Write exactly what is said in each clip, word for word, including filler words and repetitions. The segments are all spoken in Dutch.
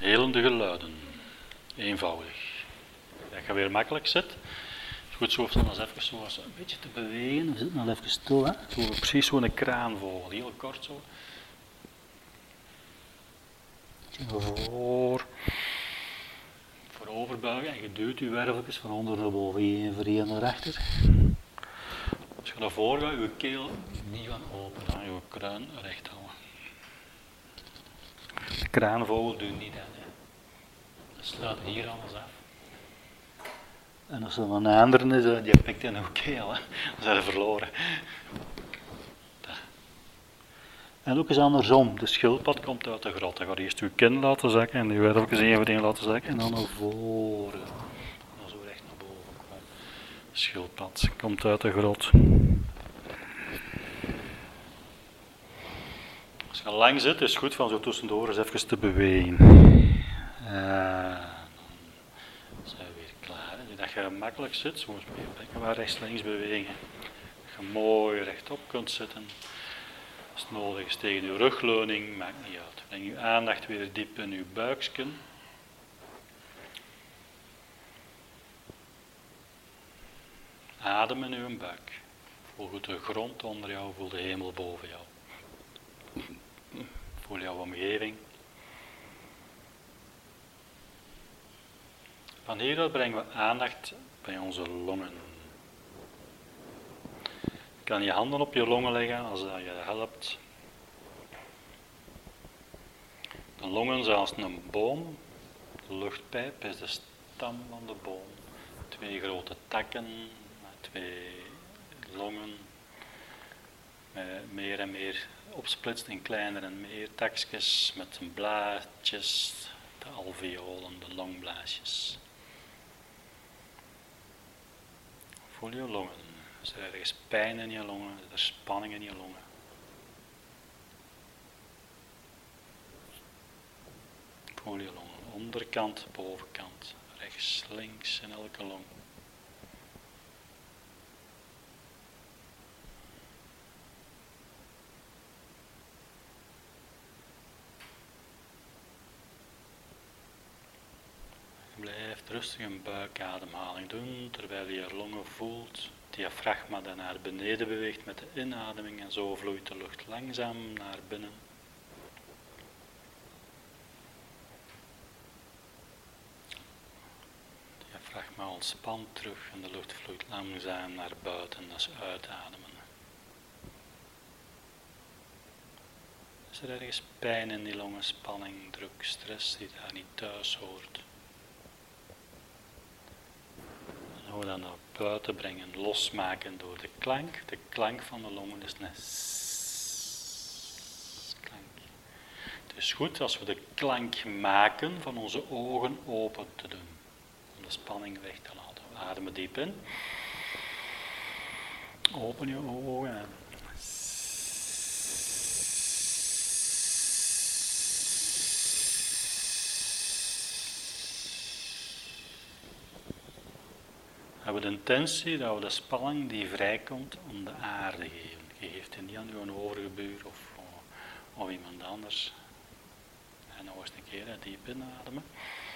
helende geluiden. Eenvoudig. Dat je weer makkelijk zit. Goed, zo hoeft dan eens even zo eens een beetje te bewegen. We zitten al even stil, hè. Zo, precies zo'n kraanvogel, heel kort zo. Voor. Vooroverbuigen en je duwt je werveltjes van onder naar boven, één voor één naar achter. Als je naar voren gaat, je keel niet gaan open, dan je kruin recht houden. De kraanvogel doet niet dat. Hè. Dat sluit hier alles af. En als er een andere is, die pikt in een keel, hè. Dan zijn ze verloren. Dat. En ook eens andersom, de schildpad komt uit de grot. Dan ga je eerst je kin laten zakken en je werveltjes één voor één laten zakken en dan naar voren. Dan zo recht naar boven komen. De schildpad komt uit de grot. Als je lang zit, is het goed van zo tussendoor eens even te bewegen. Uh, dan zijn we weer klaar. Hè. Dat je makkelijk zit, soms moet je bekken maar rechts-links bewegen. Dat je mooi rechtop kunt zitten. Als het nodig is tegen je rugleuning, maakt niet uit. Breng je aandacht weer diep in je buiksken. Adem in je buik. Voel goed de grond onder jou, voel de hemel boven jou. Voel jouw omgeving. Van hieruit brengen we aandacht bij onze longen. Je kan je handen op je longen leggen als dat je helpt. De longen zijn als een boom. De luchtpijp is de stam van de boom. Twee grote takken met twee longen. Met meer en meer opsplitst in kleiner en meer takjes met blaadjes, de alveolen, de longblaasjes. Voel je longen. Is er ergens pijn in je longen? Is er spanning in je longen? Voel je longen. Onderkant, bovenkant, rechts, links in elke long. Blijf rustig een buikademhaling doen, terwijl je je longen voelt. Het diafragma dan naar beneden beweegt met de inademing en zo vloeit de lucht langzaam naar binnen. Het diafragma ontspant terug en de lucht vloeit langzaam naar buiten als uitademen. Is er ergens pijn in die longen, spanning, druk, stress die daar niet thuis hoort? Hoe we dat naar buiten brengen, losmaken door de klank. De klank van de longen is een s-klank. Het is goed als we de klank maken van onze ogen open te doen. Om de spanning weg te laten. We ademen diep in. Open je ogen. En hebben we de intentie dat we de spanning die vrijkomt aan de aarde geven. Je geeft het niet aan je overgebuur of, of iemand anders. En nog eens een keer hè, diep inademen.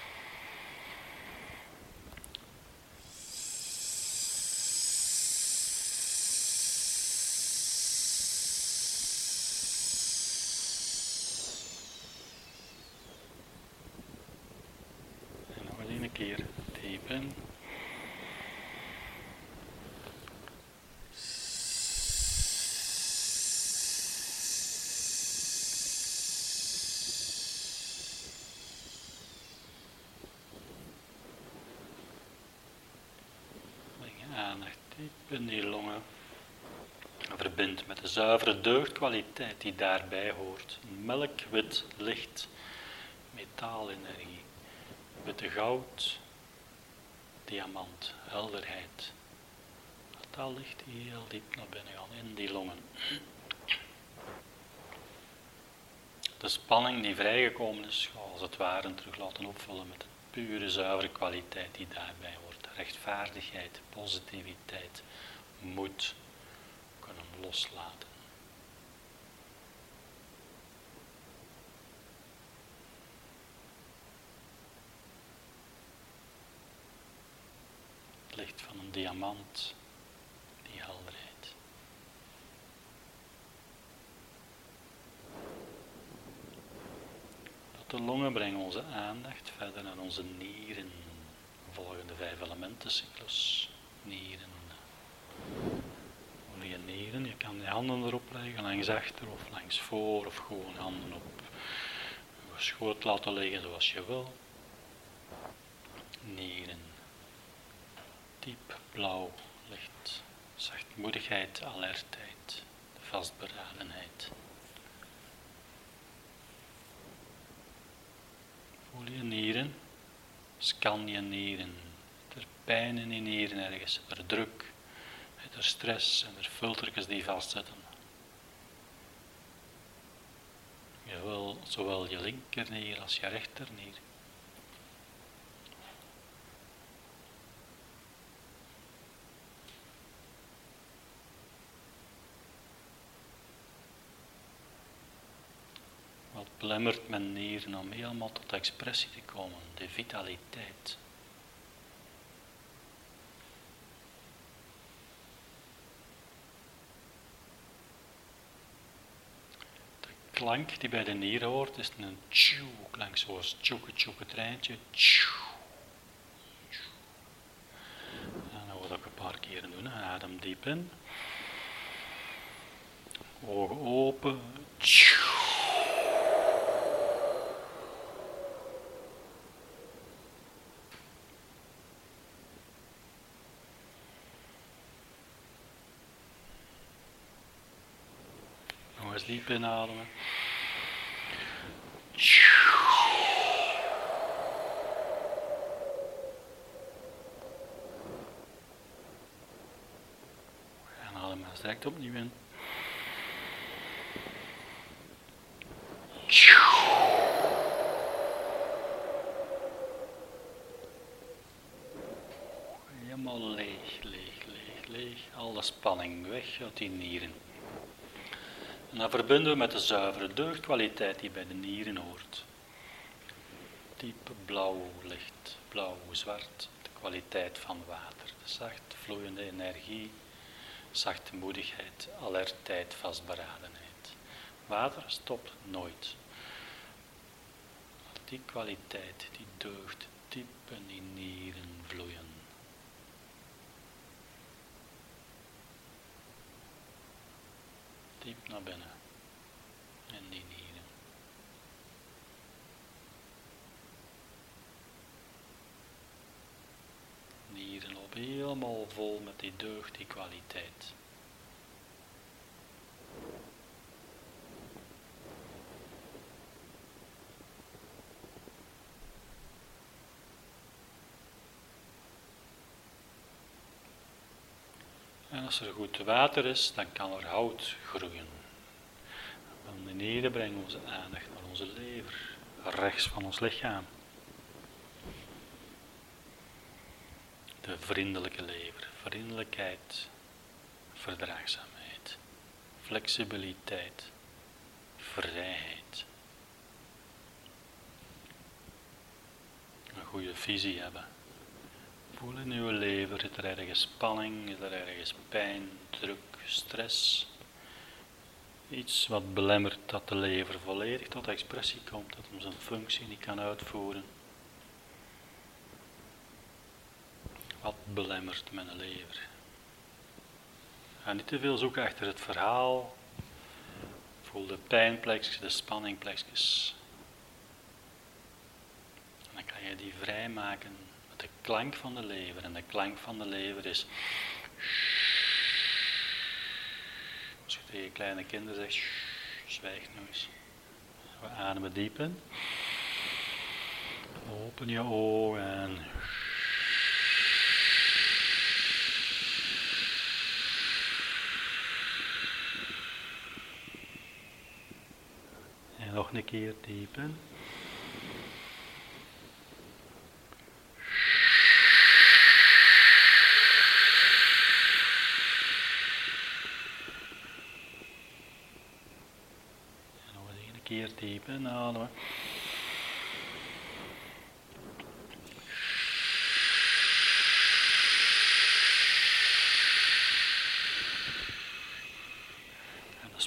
En nog eens een keer diep in. In die longen verbindt met de zuivere deugdkwaliteit die daarbij hoort. Melkwit licht, metaalenergie, witte goud, diamant, helderheid. Dat licht heel diep naar binnen gaan in die longen. De spanning die vrijgekomen is, als het ware terug laten opvullen met de pure zuivere kwaliteit die daarbij hoort. Rechtvaardigheid, positiviteit, moed kunnen loslaten. licht van een diamant, die helderheid. De longen brengen onze aandacht verder naar onze nieren. We volgen de vijf elementencyclus. Nieren. Voel je nieren. Je kan je handen erop leggen, langs achter of langs voor, of gewoon handen op je schoot laten liggen zoals je wil. Nieren. Diep blauw licht. Zachtmoedigheid, alertheid, vastberadenheid. Voel je nieren, scan je nieren. Er pijn in je nieren ergens, er druk, er stress en er filtertjes die vastzitten. Je wil zowel je linkernier als je rechternier. Wat belemmert mijn nieren om helemaal tot expressie te komen? De vitaliteit. De klank die bij de nieren hoort is een tjoe klank, zoals tjoeke tjoeke treintje. Tjoe. En dat wil ik een paar keer doen. Adem diep in. Ogen open. Tjoe. Nog eens diep inademen. En adem eens direct opnieuw in. Helemaal leeg, leeg, leeg, leeg. Alle spanning weg uit die nieren. En dat verbinden we met de zuivere deugdkwaliteit die bij de nieren hoort. Diep blauw licht, blauw-zwart, de kwaliteit van water. De zacht vloeiende energie, zachtmoedigheid, alertheid, vastberadenheid. Water stopt nooit. Die kwaliteit, die deugd, diep in die nieren vloeien. Diep naar binnen, in die nieren. Nieren lopen helemaal vol met die deugd, die kwaliteit. En als er goed water is, dan kan er hout groeien. Van de nieren brengen we onze aandacht naar onze lever, rechts van ons lichaam. De vriendelijke lever, vriendelijkheid, verdraagzaamheid, flexibiliteit, vrijheid. Een goede visie hebben. Voel in uw lever, is er ergens spanning, is er ergens pijn, druk, stress. Iets wat belemmert dat de lever volledig tot expressie komt, dat hem zijn functie niet kan uitvoeren. Wat belemmert mijn lever? Ga niet te veel zoeken achter het verhaal. Voel de pijnplekjes, de spanningplekjes. En dan kan je die vrijmaken met de klank van de lever. En de klank van de lever is... Als je tegen kleine kinderen zegt, zwijg nu eens. We ademen diep in. Open je ogen en... En nog een keer diep in. Keer diep inademen.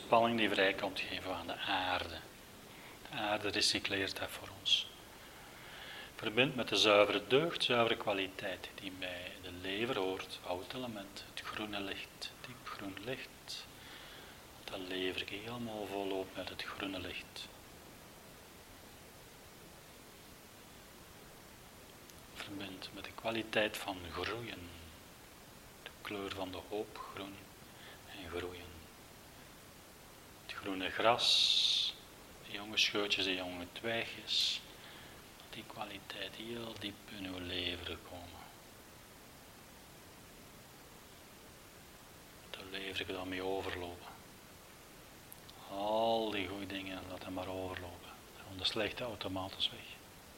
spanning die vrijkomt geven aan de aarde. De aarde recycleert dat voor ons. Verbind met de zuivere deugd, zuivere kwaliteit die bij de lever hoort, oud element, het groene licht, diep groen licht. Dat lever helemaal volop met het groene licht. Verbind met de kwaliteit van groeien, de kleur van de hoop, groen en groeien. Het groene gras, de jonge scheutjes, de jonge twijgjes. Die kwaliteit heel diep in uw lever komen. De lever kan daarmee overlopen. Al die goede dingen, laat hem maar overlopen. Dan de slechte automatisch weg.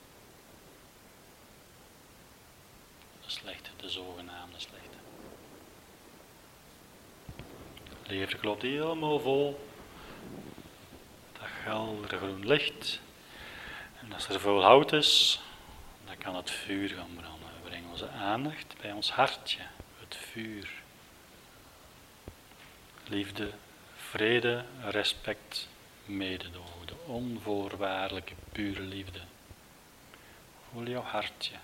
De slechte, de zogenaamde slechte. De lever klopt helemaal vol. Dat heldere groen licht. En als er veel hout is, dan kan het vuur gaan branden. We brengen onze aandacht bij ons hartje, het vuur. Liefde, vrede, respect, mededogen, de onvoorwaardelijke, pure liefde. Voel jouw hartje.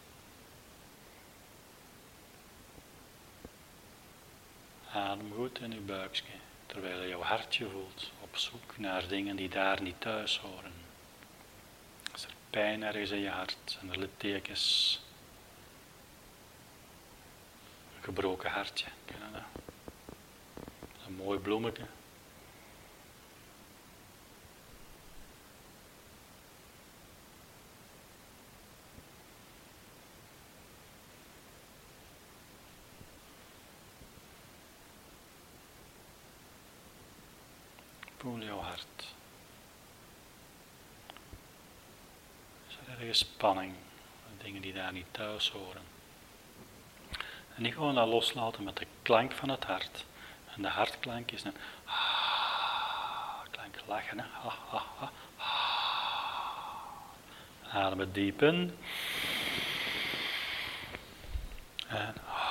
Adem goed in uw buikje, terwijl je jouw hartje voelt, op zoek naar dingen die daar niet thuis horen. Is er pijn ergens in je hart en er littekens. Een gebroken hartje, ken je dat? Een mooi bloemetje. Voel jouw hart. Is er ergens spanning? Dingen die daar niet thuis horen. En die gewoon dat loslaten met de klank van het hart. En de hartklank is een ah, klank lachen. Hè? Ah, ah, ah, ah. Adem het diep in. En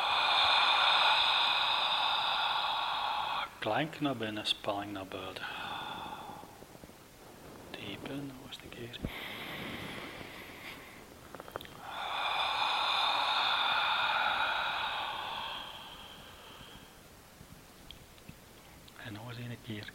ah, klank naar binnen, spanning naar buiten. Diep in, nog eens een keer. En nog eens een keer.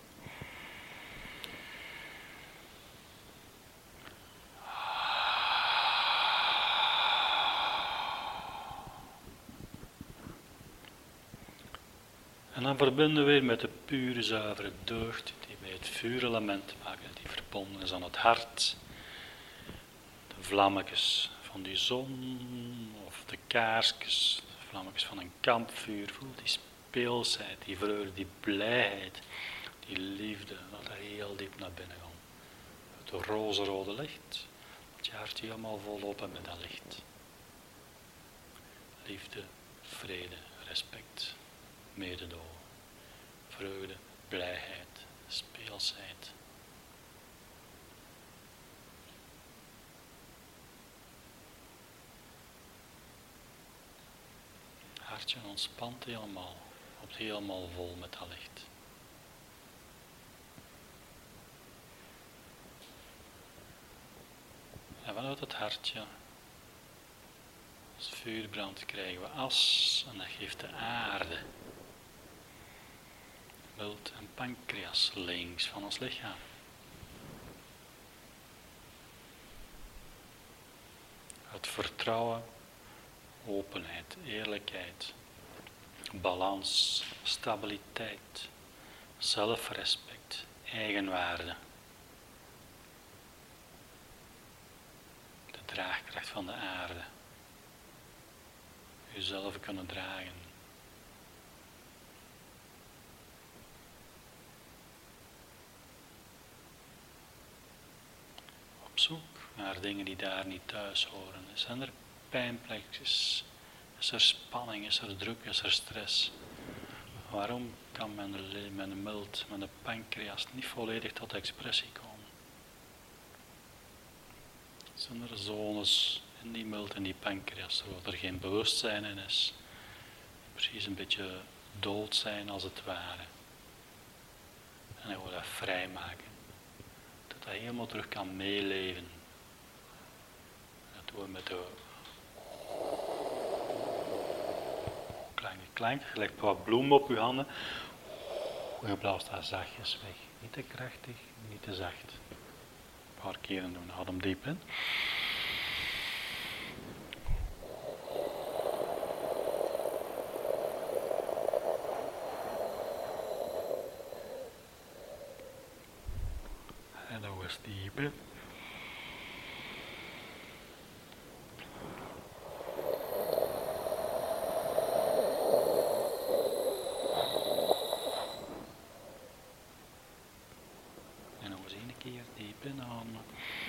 En dan verbinden we weer met de pure, zuivere deugd die bij het vuurelement maken, die verbonden is aan het hart. De vlammetjes van die zon of de kaarsjes, de vlammetjes van een kampvuur. Voel die speelsheid, die vreugde, die blijheid, die liefde, dat er heel diep naar binnen gaat. Het rozenrode licht, dat je hart helemaal volop hebt met dat licht. Liefde, vrede, respect, mededogen, vreugde, blijheid, speelsheid. Hartje ontspant helemaal, loopt helemaal vol met dat licht. En vanuit het hartje, als het vuur brandt, krijgen we as en dat geeft de aarde. Milt en pancreas links van ons lichaam. Het vertrouwen, openheid, eerlijkheid, balans, stabiliteit, zelfrespect, eigenwaarde. De draagkracht van de aarde. Jezelf kunnen dragen. Op zoek naar dingen die daar niet thuis horen. Zijn er pijnplekjes? Is er spanning? Is er druk? Is er stress? Waarom kan mijn, mijn milt, mijn pancreas niet volledig tot expressie komen? Zijn er zones in die milt en die pancreas waar er geen bewustzijn in is? Precies een beetje dood zijn als het ware. En dan gaan we dat vrijmaken. Dat dat helemaal terug kan meeleven. Dat doen we met de kleine klank. Je legt wat bloem op je handen. Je blaast dat zachtjes weg. Niet te krachtig, niet te zacht. Een paar keren doen. Adem diep in. En nog eens diep in. En nog eens een keer diep inademen.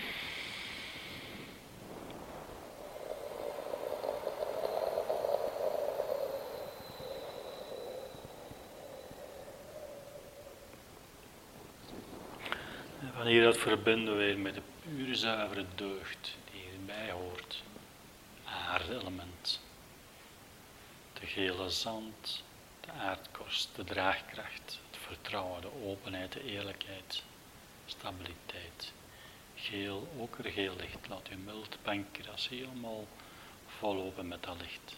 En van hieruit verbinden we weer met de pure zuivere deugd die hierbij hoort. Aardelement. De gele zand, de aardkorst, de draagkracht, het vertrouwen, de openheid, de eerlijkheid, stabiliteit. Geel, okergeel licht, laat je mild pankras helemaal vollopen met dat licht.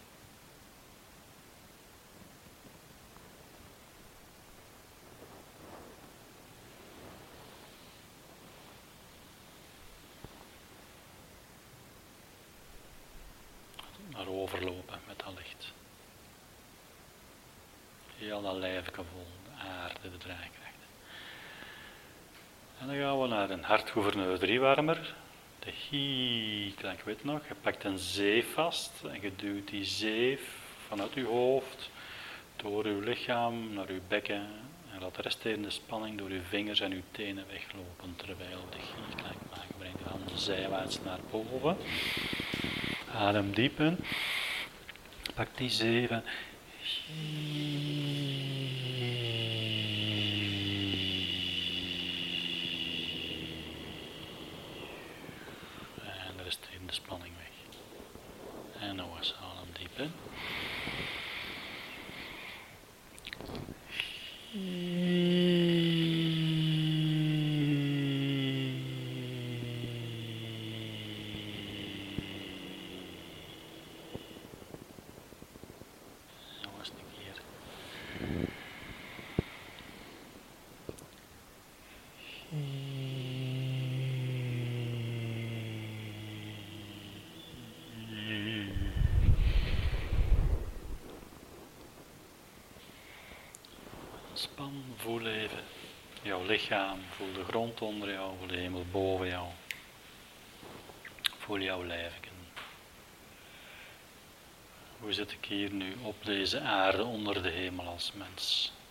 Maar overlopen met dat licht. Heel dat lijfje vol, de aarde, de draagkracht. En dan gaan we naar een hartgouverneur driewarmer. De hi-klank, weet nog. Je pakt een zeef vast en je duwt die zeef vanuit je hoofd door je lichaam naar je bekken en laat de resterende spanning door je vingers en je tenen weglopen terwijl de hi-klank maakt. Breng de handen zijwaarts naar boven. Adem diep in. Pak die zeven. En de resterende spanning weg. En nog eens adem diep in. Span, voel even jouw lichaam, voel de grond onder jou, voel de hemel boven jou. Voel jouw lijfje. Hoe zit ik hier nu op deze aarde onder de hemel als mens?